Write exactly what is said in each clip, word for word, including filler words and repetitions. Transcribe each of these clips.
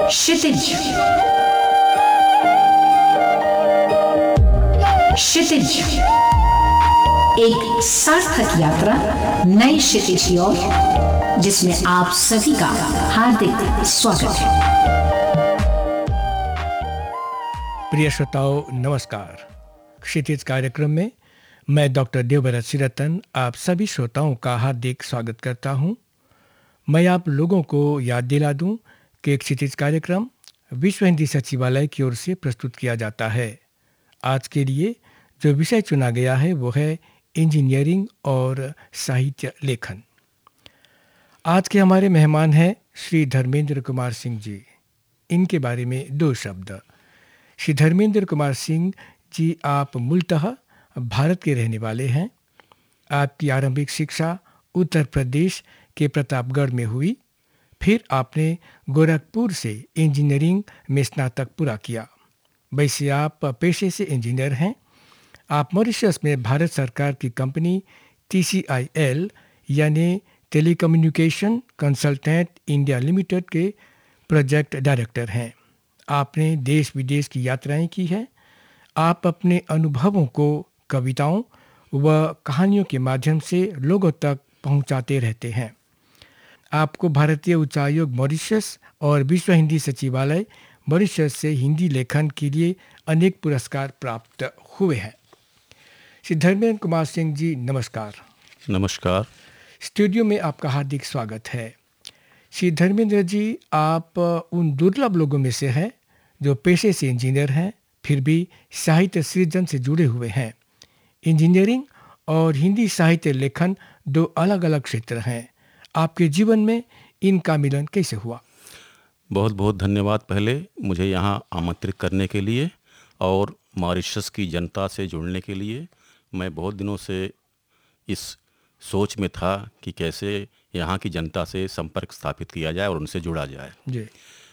क्षितिज। क्षितिज, एक सार्थक यात्रा नई क्षितिज की ओर, जिसमें आप सभी का हार्दिक स्वागत है। प्रिय श्रोताओं, नमस्कार। क्षितिज कार्यक्रम में मैं डॉक्टर देवव्रत श्रीरतन आप सभी श्रोताओं का हार्दिक स्वागत करता हूं। मैं आप लोगों को याद दिला दूं कि क्षितिज कार्यक्रम विश्व हिंदी सचिवालय की ओर से प्रस्तुत किया जाता है। आज के लिए जो विषय चुना गया है वो है इंजीनियरिंग और साहित्य लेखन। आज के हमारे मेहमान हैं श्री धर्मेंद्र कुमार सिंह जी। इनके बारे में दो शब्द। श्री धर्मेंद्र कुमार सिंह जी, आप मूलतः भारत के रहने वाले हैं। आपकी आरंभिक शिक्षा उत्तर प्रदेश के प्रतापगढ़ में हुई। फिर आपने गोरखपुर से इंजीनियरिंग में स्नातक पूरा किया। वैसे आप पेशे से इंजीनियर हैं। आप मॉरिशस में भारत सरकार की company T C I L यानी टेलीकम्युनिकेशन कंसल्टेंट इंडिया लिमिटेड के प्रोजेक्ट डायरेक्टर हैं। आपने देश विदेश की यात्राएं की हैं। आप अपने अनुभवों को कविताओं व कहानियों के माध्यम से लोगों तक पहुंचाते रहते हैं। आपको भारतीय उच्चायोग मॉरिशस और विश्व हिंदी सचिवालय मॉरिशस से हिंदी लेखन के लिए अनेक पुरस्कार प्राप्त हुए हैं। श्री धर्मेंद्र कुमार सिंह जी, नमस्कार। नमस्कार। स्टूडियो में आपका हार्दिक स्वागत है। श्री धर्मेंद्र जी, आप उन दुर्लभ लोगों में से हैं जो पेशे से इंजीनियर हैं, फिर भी साहित्य सृजन से जुड़े हुए हैं। इंजीनियरिंग और हिंदी साहित्य लेखन दो अलग अलग क्षेत्र हैं। आपके जीवन में इनका मिलन कैसे हुआ? बहुत बहुत धन्यवाद पहले मुझे यहाँ आमंत्रित करने के लिए और मॉरिशस की जनता से जुड़ने के लिए। मैं बहुत दिनों से इस सोच में था कि कैसे यहाँ की जनता से संपर्क स्थापित किया जाए और उनसे जुड़ा जाए। जी।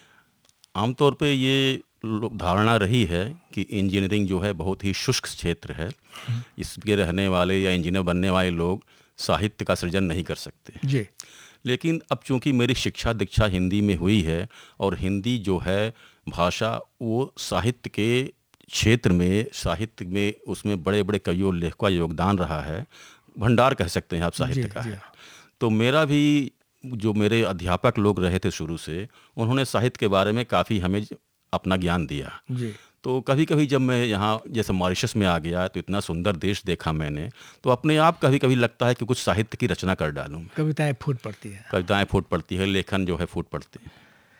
आमतौर पे ये धारणा रही है कि इंजीनियरिंग जो है बहुत ही शुष्क क्षेत्र है। इसके रहने वाले या इंजीनियर बनने वाले लोग साहित्य का सृजन नहीं कर सकते। जी। लेकिन अब चूंकि मेरी शिक्षा दीक्षा हिंदी में हुई है और हिंदी जो है भाषा वो साहित्य के क्षेत्र में, साहित्य में उसमें बड़े बड़े कवियों लेखकों का योगदान रहा है, भंडार कह सकते हैं आप साहित्य का है। तो मेरा भी जो मेरे अध्यापक लोग रहे थे शुरू से, उन्होंने साहित्य के बारे में काफ़ी हमें अपना ज्ञान दिया। जी। तो कभी कभी जब मैं यहाँ जैसे मॉरिशस में आ गया तो इतना सुंदर देश देखा मैंने, तो अपने आप कभी कभी लगता है कि कुछ साहित्य की रचना कर डालूं। कविताएं फूट पड़ती है। कविताएं फूट पड़ती है, लेखन जो है फूट पड़ते हैं।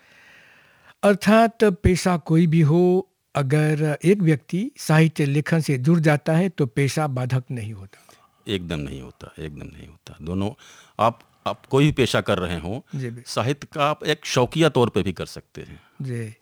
अर्थात पेशा कोई भी हो, अगर एक व्यक्ति साहित्य लेखन से जुड़ जाता है तो पेशा बाधक नहीं होता। एकदम नहीं होता, एकदम नहीं होता। दोनों आप आप कोई भी पेशा कर रहे हो, साहित्य का आप एक शौकिया तौर पे भी कर सकते हैं। जी।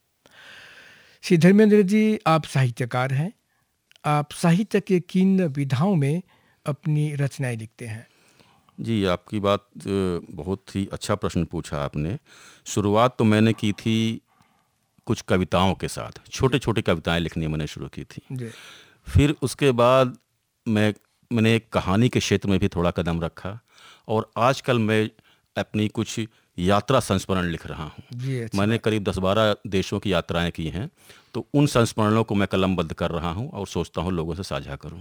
श्री धर्मेंद्र जी, आप साहित्यकार हैं। आप साहित्य के किन विधाओं में अपनी रचनाएं लिखते हैं? जी, आपकी बात बहुत ही अच्छा प्रश्न पूछा आपने। शुरुआत तो मैंने की थी कुछ कविताओं के साथ, छोटे छोटे कविताएं लिखनी मैंने शुरू की थी। जी। फिर उसके बाद मैं मैंने एक कहानी के क्षेत्र में भी थोड़ा कदम रखा और आजकल मैं अपनी कुछ यात्रा संस्मरण लिख रहा हूँ। मैंने करीब दस बारह देशों की यात्राएं की हैं, तो उन संस्मरणों को मैं कलमबद्ध कर रहा हूँ और सोचता हूँ लोगों से साझा करूँ।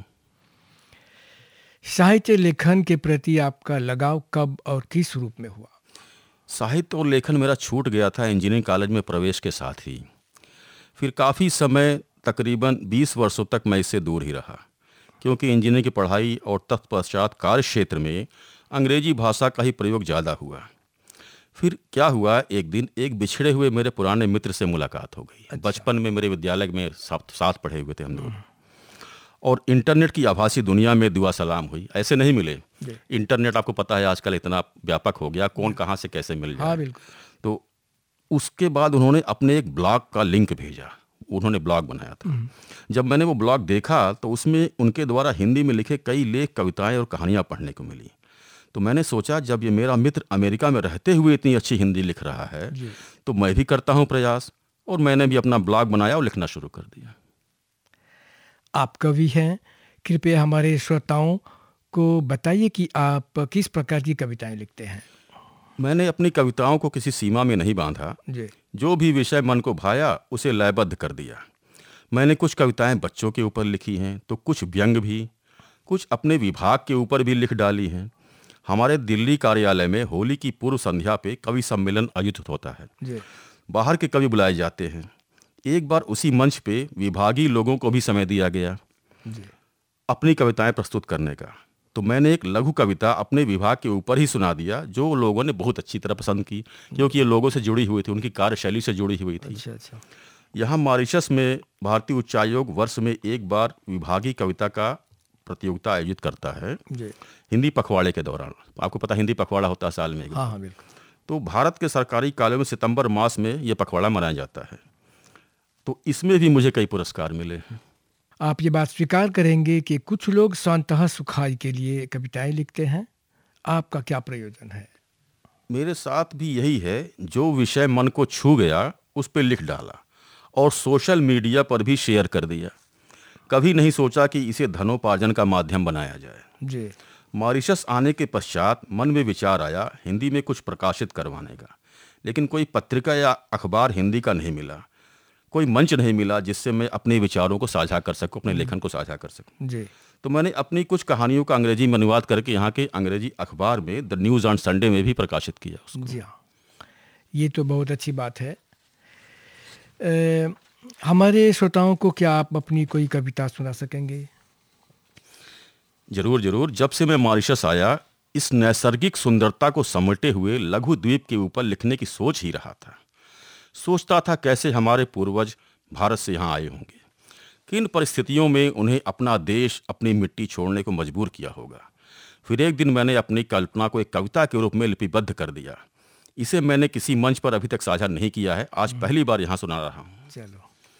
साहित्य लेखन के प्रति आपका लगाव कब और किस रूप में हुआ? साहित्य और लेखन मेरा छूट गया था इंजीनियरिंग कॉलेज में प्रवेश के साथ ही। फिर काफ़ी समय, तकरीबन बीस वर्षों तक मैं इससे दूर ही रहा, क्योंकि इंजीनियरिंग की पढ़ाई और तत्पश्चात कार्य क्षेत्र में अंग्रेजी भाषा का ही प्रयोग ज़्यादा हुआ। फिर क्या हुआ, एक दिन एक बिछड़े हुए मेरे पुराने मित्र से मुलाकात हो गई। अच्छा। बचपन में मेरे विद्यालय में साथ साथ पढ़े हुए थे हम लोग, और इंटरनेट की आभासी दुनिया में दुआ सलाम हुई। ऐसे नहीं मिले। इंटरनेट आपको पता है आजकल इतना व्यापक हो गया, कौन कहाँ से कैसे मिल जाए। हाँ, बिल्कुल। तो उसके बाद उन्होंने अपने एक ब्लॉग का लिंक भेजा। उन्होंने ब्लॉग बनाया था। जब मैंने वो ब्लॉग देखा तो उसमें उनके द्वारा हिंदी में लिखे कई लेख, कविताएं और कहानियाँ पढ़ने को मिली। तो मैंने सोचा, जब ये मेरा मित्र अमेरिका में रहते हुए इतनी अच्छी हिंदी लिख रहा है तो मैं भी करता हूँ प्रयास, और मैंने भी अपना ब्लॉग बनाया और लिखना शुरू कर दिया। आप कवि हैं, कृपया हमारे श्रोताओं को बताइए कि आप किस प्रकार की कविताएं लिखते हैं। मैंने अपनी कविताओं को किसी सीमा में नहीं बांधा। जी जो भी विषय मन को भाया उसे लयबद्ध कर दिया। मैंने कुछ कविताएं बच्चों के ऊपर लिखी हैं, तो कुछ व्यंग भी, कुछ अपने विभाग के ऊपर भी लिख डाली हैं। हमारे दिल्ली कार्यालय में होली की पूर्व संध्या पे कवि सम्मेलन आयोजित होता है। जी बाहर के कवि बुलाए जाते हैं। एक बार उसी मंच पे विभागीय लोगों को भी समय दिया गया जी अपनी कविताएं प्रस्तुत करने का। तो मैंने एक लघु कविता अपने विभाग के ऊपर ही सुना दिया, जो लोगों ने बहुत अच्छी तरह पसंद की, क्योंकि ये लोगों से जुड़ी हुई थी, उनकी कार्यशैली से जुड़ी हुई थी। अच्छा अच्छा यहाँ मॉरिशस में भारतीय उच्चायोग वर्ष में एक बार विभागीय कविता का प्रतियोगिता आयोजित करता है जी हिंदी पखवाड़े के दौरान। आपको पता है हिंदी पखवाड़ा होता है साल में एक बार। हाँ हाँ बिल्कुल। तो भारत के सरकारी कार्यों में सितंबर मास में ये पखवाड़ा मनाया जाता है। तो इसमें भी मुझे कई पुरस्कार मिले हैं। आप ये बात स्वीकार करेंगे कि कुछ लोग स्वांतः सुखाई के लिए कविताएं लिखते हैं, आपका क्या प्रयोजन है? मेरे साथ भी यही है। जो विषय मन को छू गया उस पर लिख डाला और सोशल मीडिया पर भी शेयर कर दिया। कभी नहीं सोचा कि इसे धनोपार्जन का माध्यम बनाया जाए। जी मॉरिशस आने के पश्चात मन में विचार आया हिंदी में कुछ प्रकाशित करवाने का, लेकिन कोई पत्रिका या अखबार हिंदी का नहीं मिला, कोई मंच नहीं मिला जिससे मैं अपने विचारों को साझा कर सकूं, अपने लेखन को साझा कर सकूं। जी तो मैंने अपनी कुछ कहानियों का अंग्रेजी में अनुवाद करके यहाँ के अंग्रेजी अखबार में द न्यूज़ ऑन संडे में भी प्रकाशित किया उसको। जी हाँ, ये तो बहुत अच्छी बात है। अ, हमारे श्रोताओं को क्या आप अपनी कोई कविता सुना सकेंगे? जरूर जरूर। जब से मैं मॉरिशस आया, इस नैसर्गिक सुंदरता को समेटे हुए लघु द्वीप के ऊपर लिखने की सोच ही रहा था। सोचता था कैसे हमारे पूर्वज भारत से यहाँ आए होंगे, किन परिस्थितियों में उन्हें अपना देश, अपनी मिट्टी छोड़ने को मजबूर किया होगा। फिर एक दिन मैंने अपनी कल्पना को एक कविता के रूप में लिपिबद्ध कर दिया। इसे मैंने किसी मंच पर अभी तक साझा नहीं किया है, आज पहली बार यहाँ सुना रहा हूँ। चलो,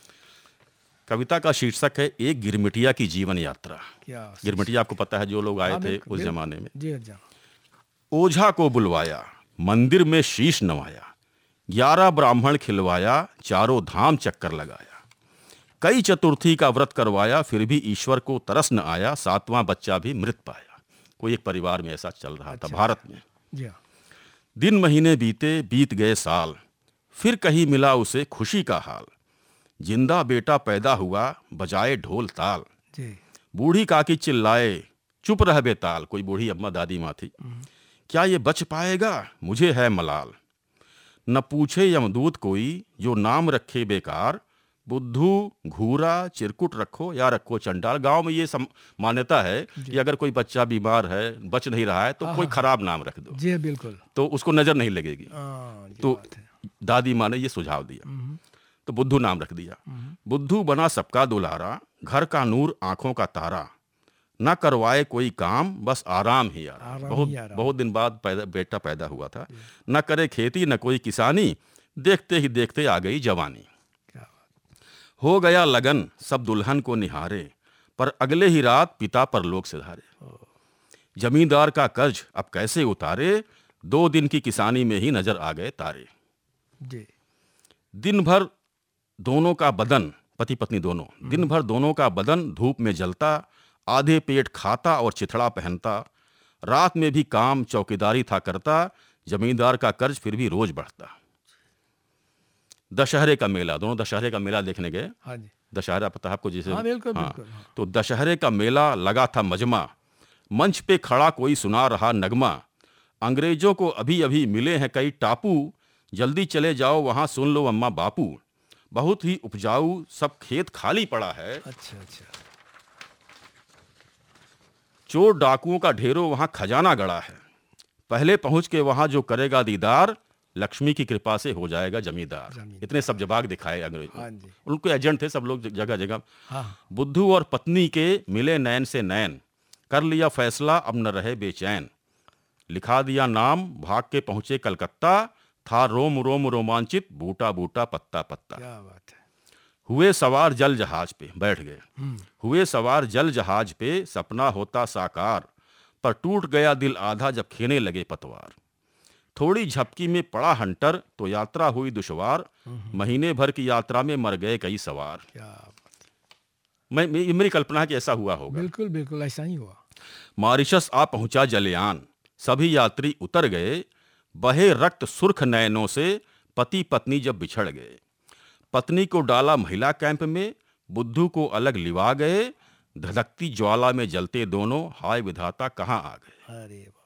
कविता का शीर्षक है एक गिरमिटिया की जीवन यात्रा। क्या गिरमिटिया आपको पता है, जो लोग आए हाँ, थे बिल्कुल, उस बिल्कुल। जमाने में। जी जी ओझा को बुलवाया, मंदिर में शीश नवाया, ग्यारह ब्राह्मण खिलवाया, चारों धाम चक्कर लगाया, कई चतुर्थी का व्रत करवाया, फिर भी ईश्वर को तरस न आया, सातवां बच्चा भी मृत पाया। कोई एक परिवार में ऐसा चल रहा था भारत में। जी हाँ, दिन महीने बीते, बीत गए साल, फिर कहीं मिला उसे खुशी का हाल। जिंदा बेटा पैदा हुआ, बजाए ढोल ताल, जी बूढ़ी काकी चिल्लाए, चुप रह बेताल। कोई बूढ़ी अम्मा दादी माँ थी। क्या ये बच पाएगा, मुझे है मलाल। न पूछे यमदूत कोई, जो नाम रखे बेकार, बुद्धू घूरा चिरकुट रखो या रखो चंडाल। गांव में ये सम, मान्यता है कि अगर कोई बच्चा बीमार है, बच नहीं रहा है, तो कोई खराब नाम रख दो, जी बिल्कुल। तो उसको नजर नहीं लगेगी। हाँ, ये तो बात है। दादी माँ ने ये सुझाव दिया, तो बुद्धू नाम रख दिया। बुद्धू बना सबका दुलारा, घर का नूर आंखों का तारा, न करवाए कोई काम, बस आराम ही आराम। आराम बहुत ही आराम। बहुत दिन बाद पैदा बेटा पैदा हुआ था। न करे खेती न कोई किसानी, देखते ही देखते आ गई जवानी। क्या बात। हो गया लगन, सब दुल्हन को निहारे, पर अगले ही रात पिता परलोक सिधारे। जमींदार का कर्ज अब कैसे उतारे, दो दिन की किसानी में ही नजर आ गए तारे। जी दिन भर दोनों का बदन, पति पत्नी दोनों, दिन भर दोनों का बदन धूप में जलता, आधे पेट खाता और चिथड़ा पहनता। रात में भी काम चौकीदारी था करता, जमींदार का कर्ज फिर भी रोज बढ़ता। दशहरे का मेला, दोनों दशहरे का मेला देखने गए। हाँ जी, दशहरा पता है आपको, जिसे हाँ बिल्कुल हाँ, बिल्कुल। हाँ। तो दशहरे का मेला लगा था मजमा, मंच पे खड़ा कोई सुना रहा नगमा। अंग्रेजों को अभी अभी मिले हैं कई टापू, जल्दी चले जाओ वहां सुन लो अम्मा बापू। बहुत ही उपजाऊ सब खेत खाली पड़ा है, अच्छा अच्छा। चोर डाकुओं का ढेरों वहां खजाना गड़ा है। पहले पहुंच के वहां जो करेगा दीदार, लक्ष्मी की कृपा से हो जाएगा जमींदार। जमींदार। इतने सब जवाब दिखाए अंग्रेज। हाँ जी। उनको एजेंट थे सब लोग जगह जगह। हाँ बुद्धू और पत्नी के मिले नैन से नैन, कर लिया फैसला अब न रहे बेचैन। लिखा दिया नाम, भाग के पहुंचे कलकत्ता, था रोम रोम रोमांचित, बूटा बूटा पत्ता पत्ता। क्या बात है। हुए सवार जल जहाज पे, बैठ गए। हुए सवार जल जहाज पे, सपना होता साकार, पर टूट गया दिल आधा जब खेने लगे पतवार। थोड़ी झपकी में पड़ा हंटर, तो यात्रा हुई दुश्वार, महीने भर की यात्रा में मर गए कई सवार। क्या बात है। मैं मे- मेरी कल्पना है कि ऐसा हुआ होगा। बिल्कुल बिल्कुल ऐसा ही हुआ। मॉरिशस आ पहुंचा जलयान, सभी यात्री उतर गए, बहे रक्त सुर्ख नयनों से पति पत्नी जब बिछड़ गए। पत्नी को डाला महिला कैंप में, बुद्धू को अलग लिवा गए। धधकती ज्वाला में जलते दोनों, हाय विधाता कहाँ आ गए। अरे वाह।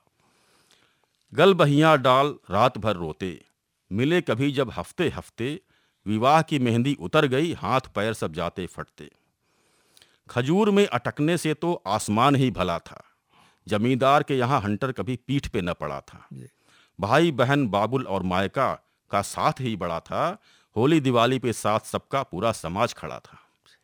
गल बहियां डाल रात भर रोते, मिले कभी जब हफ्ते हफ्ते। विवाह की मेहंदी उतर गई, हाथ पैर सब जाते फटते। खजूर में अटकने से तो आसमान ही भला था। जमींदार के यहाँ हंटर कभी पीठ पे न पड़ा था। भाई बहन बाबुल और मायका का साथ ही बड़ा था। होली दिवाली पे साथ सबका पूरा समाज खड़ा था।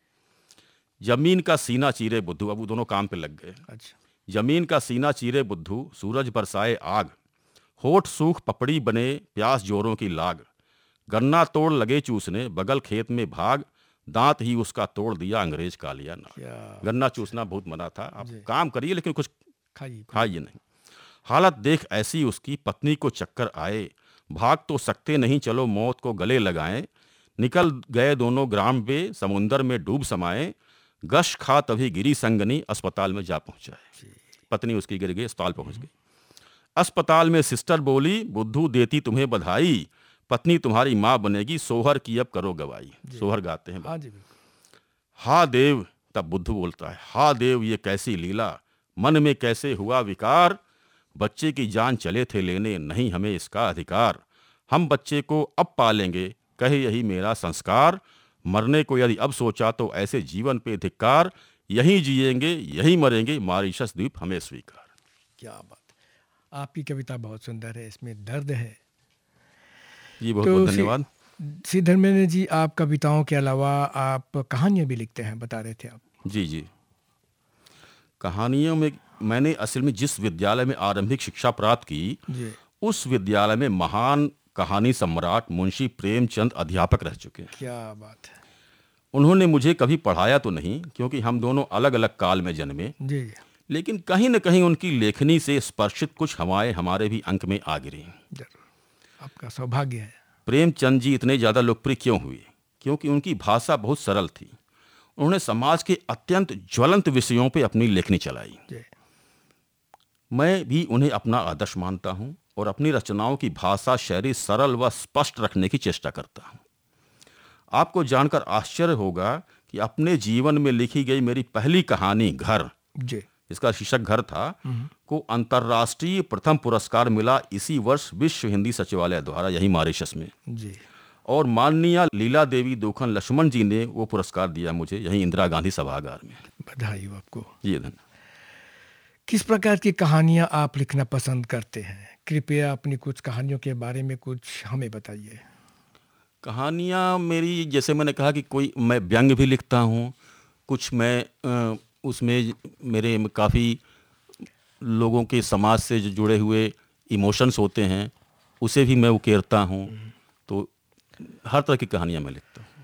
जमीन का सीना चीरे बुद्धू, अब वो दोनों काम पे लग गए। अच्छा। जमीन का सीना चीरे बुद्धू, सूरज बरसाए आग। होठ सूख पपड़ी बने, प्यास जोरों की लाग। गन्ना तोड़ लगे चूसने, बगल खेत में भाग। दांत ही उसका तोड़ दिया अंग्रेज का लिया ना। गन्ना चूसना बहुत मना था। आप काम करिए लेकिन कुछ खाइए खाइए नहीं। हालत देख ऐसी उसकी, पत्नी को चक्कर आए। भाग तो सकते नहीं, चलो मौत को गले लगाएं। निकल गए दोनों ग्राम पे, समुंदर में डूब समाए। गश खा तभी गिरी संगनी, अस्पताल में जा पहुंचाए। पत्नी उसकी गिर गई, अस्पताल पहुंच गई। अस्पताल में सिस्टर बोली, बुद्धू देती तुम्हें बधाई। पत्नी तुम्हारी माँ बनेगी, सोहर की अब करो गवाही। सोहर गाते हैं। हाँ जी बिल्कुल। हा देव, तब बुद्धू बोलता है, हा देव ये कैसी लीला। मन में कैसे हुआ विकार। बच्चे की जान चले थे लेने, नहीं हमें इसका अधिकार। हम बच्चे को अब पालेंगे, कहे यही मेरा संस्कार। मरने को यदि अब सोचा तो ऐसे जीवन पे धिक्कार। यहीं जिएंगे यहीं मरेंगे, मॉरिशस द्वीप हमें स्वीकार। क्या बात। आपकी कविता बहुत सुंदर है, इसमें दर्द है। जी बहुत तो बहुत धन्यवाद। श्री धर्मेंद्र जी, आप कविताओं के अलावा आप कहानियां भी लिखते हैं, बता रहे थे आप। जी जी। कहानियों में मैंने असल में जिस विद्यालय में आरंभिक शिक्षा प्राप्त की, जी। उस विद्यालय में महान कहानी सम्राट मुंशी प्रेमचंद अध्यापक रह चुके हैं। क्या बात है। उन्होंने मुझे कभी पढ़ाया तो नहीं, क्योंकि हम दोनों अलग अलग काल में जन्मे। जी जी। लेकिन कहीं न कहीं उनकी लेखनी से स्पर्शित कुछ हवाएं हमारे भी अंक में आ गिरी। जरूर, आपका सौभाग्य है। प्रेमचंद जी इतने ज़्यादा लोकप्रिय क्यों हुए? क्योंकि उनकी भाषा बहुत सरल थी। उन्होंने समाज के अत्यंत ज्वलंत विषयों पे अपनी लेखनी चलाई। जी। मैं भी उन्हें अपना आदर्श मानता हूं और अपनी रचनाओं की भाषा शैली सरल व स्पष्ट रखने की चेष्टा करता हूं। आपको जानकर आश्चर्य होगा कि अपने जीवन में लिखी गई मेरी पहली कहानी घर, जी, इसका शीर्षक घर था, को अंतर्राष्ट्रीय प्रथम पुरस्कार मिला इसी वर्ष विश्व हिंदी सचिवालय द्वारा, यही मॉरिशस में। जी। और माननीय लीला देवी दोखन लक्ष्मण जी ने वो पुरस्कार दिया मुझे, यही इंदिरा गांधी सभागार में। बधाई हो आपको। जी धन्यवाद। किस प्रकार की कहानियां आप लिखना पसंद करते हैं? कृपया अपनी कुछ कहानियों के बारे में कुछ हमें बताइए। कहानियाँ मेरी, जैसे मैंने कहा कि कोई मैं व्यंग्य भी लिखता हूँ, कुछ मैं आ, उसमें मेरे काफ़ी लोगों के समाज से जो जुड़े हुए इमोशंस होते हैं उसे भी मैं उकेरता हूँ। तो हर तरह की कहानियाँ मैं लिखता हूँ।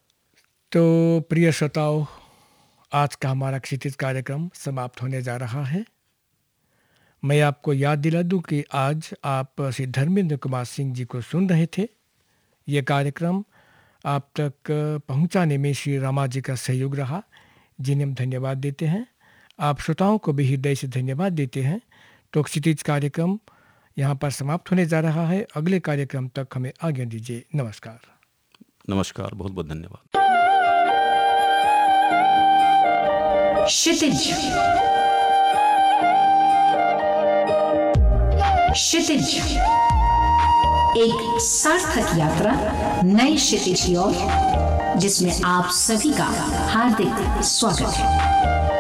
तो प्रिय श्रोताओं, आज का हमारा क्षितिज कार्यक्रम समाप्त होने जा रहा है। मैं आपको याद दिला दूं कि आज आप श्री धर्मेंद्र कुमार सिंह जी को सुन रहे थे। ये कार्यक्रम आप तक पहुंचाने में श्री रामा जी का सहयोग रहा, जिन्हें हम धन्यवाद देते हैं। आप श्रोताओं को भी हृदय से धन्यवाद देते हैं। तो क्षितिज कार्यक्रम यहाँ पर समाप्त होने जा रहा है। अगले कार्यक्रम तक हमें आज्ञा दीजिए। नमस्कार। नमस्कार, बहुत बहुत धन्यवाद। क्षितिज क्षितिज, एक सार्थक यात्रा नई क्षितिज की ओर, जिसमें आप सभी का हार्दिक स्वागत है।